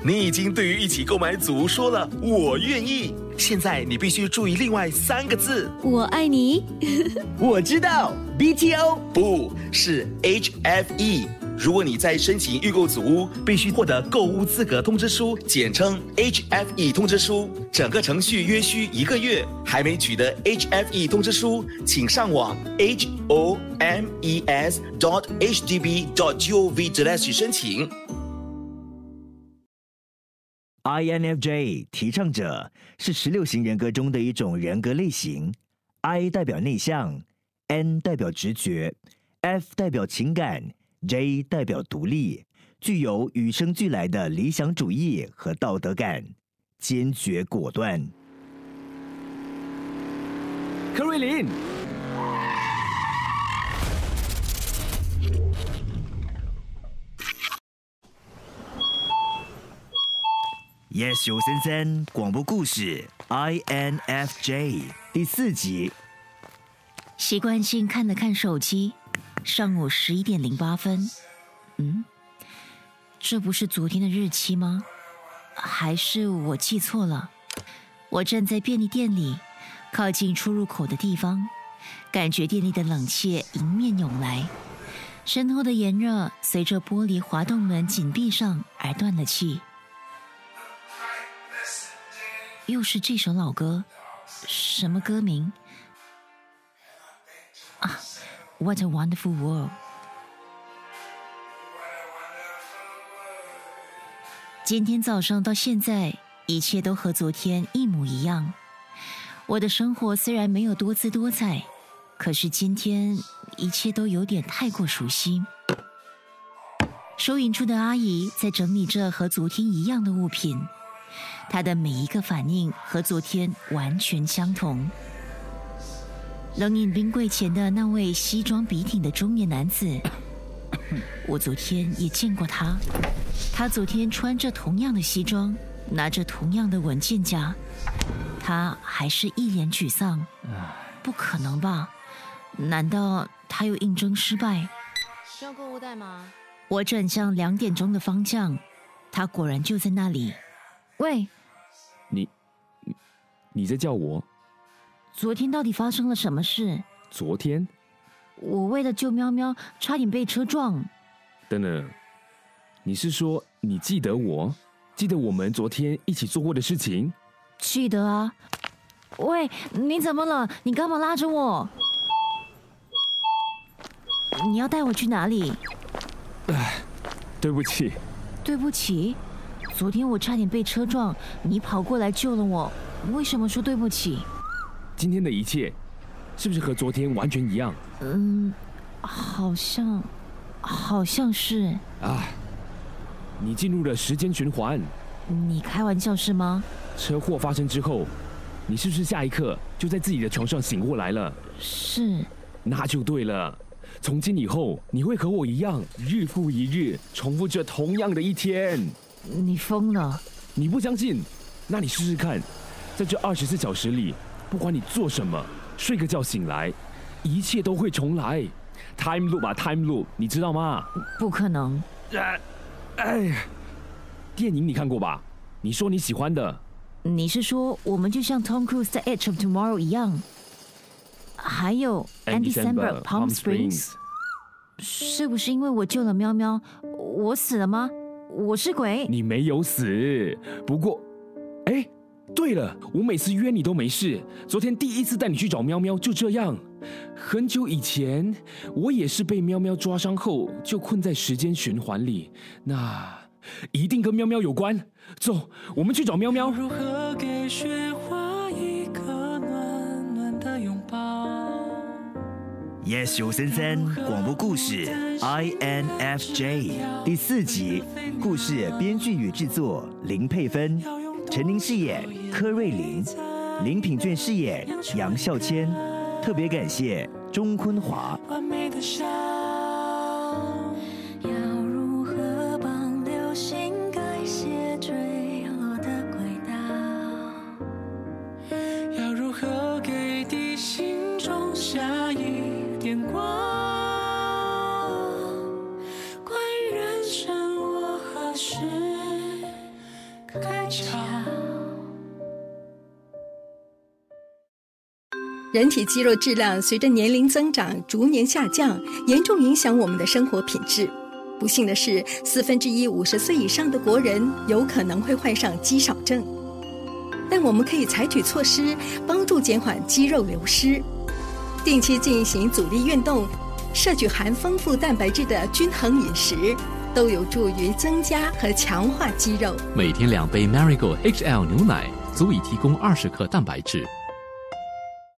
你已经对于一起购买组说了我愿意，现在你必须注意另外3个字。 我爱你。 我知道 BTO 不是 HFE。如果你在申请预购组屋，必须获得购屋资格通知书，简称 HFE 通知书，整个程序约需1个月。还没取得 HFE 通知书，请上网 homes.hdb.gov.hk 申请。 INFJ 提倡者是16型人格中的一种人格类型。I 代表内向， N 代表直觉， F 代表情感， J 代表独立，具有与生俱来的理想主义和道德感，坚决果断。 柯瑞琳 Yes 933广播故事 INFJ 第4集。 习惯性看了看手机，上午11点08分。这不是昨天的日期吗？还是我记错了？我站在便利店里，靠近出入口的地方，感觉店里的冷气迎面涌来，身后的炎热随着玻璃滑动门紧闭上而断了气。又是这首老歌，什么歌名啊 ？What a wonderful world！ 今天早上到现在，一切都和昨天一模一样。我的生活虽然没有多姿多彩，可是今天一切都有点太过熟悉。收银处的阿姨在整理着和昨天一样的物品。他的每一个反应和昨天完全相同。冷饮冰柜前的那位西装笔挺的中年男子，我昨天也见过他。他昨天穿着同样的西装，拿着同样的文件夹，他还是一脸沮丧。不可能吧？难道他又应征失败？ 需要购物袋吗？ 我转向2点钟的方向，他果然就在那里。喂， 你在叫我？ 昨天到底发生了什么事？ 昨天？ 我为了救喵喵，差点被车撞。 等等，你是说你记得我？记得我们昨天一起做过的事情？ 记得啊。喂，你怎么了？你干嘛拉着我？你要带我去哪里？ 对不起。 对不起？昨天我差点被车撞，你跑过来救了我，为什么说对不起？ 今天的一切是不是和昨天完全一样？ 好像是。 你进入了时间循环。 你开玩笑是吗？ 车祸发生之后，你是不是下一刻就在自己的床上醒过来了？ 是。 那就对了，从今以后你会和我一样，日复一日重复着同样的一天。 你疯了？ 你不相信？那你试试看，在这24小时里，不管你做什么，睡个觉醒来，一切都会重来。Time loop 啊 ，Time loop， 你知道吗？ 不可能。 电影你看过吧？你说你喜欢的。 你是说我们就像 Tom Cruise 在 Edge of Tomorrow 一样？还有 Andy Samberg Palm Springs， 是不是因为我救了喵喵，我死了吗？我是鬼？ 你没有死，不过，对了，我每次约你都没事。昨天第一次带你去找喵喵就这样。很久以前，我也是被喵喵抓伤后就困在时间循环里，那一定跟喵喵有关。走，我们去找喵喵。 如何给雪花一个暖暖的拥抱？ Yes 933广播故事 INFJ 第4集，故事编剧与制作林佩芬，陈宁饰演柯瑞琳，林品卷饰演杨孝谦，特别感谢钟坤华。 完美的笑，要如何帮流星改写坠落的轨道？要如何给地心种下一点光？关于人生，我何时人体肌肉质量随着年龄增长逐年下降，严重影响我们的生活品质。不幸的是，1/450岁以上的国人有可能会患上肌少症。但我们可以采取措施，帮助减缓肌肉流失。定期进行阻力运动，摄取含丰富蛋白质的均衡饮食，都有助于增加和强化肌肉。 每天2杯 Marigold HL 牛奶足以提供20克蛋白质。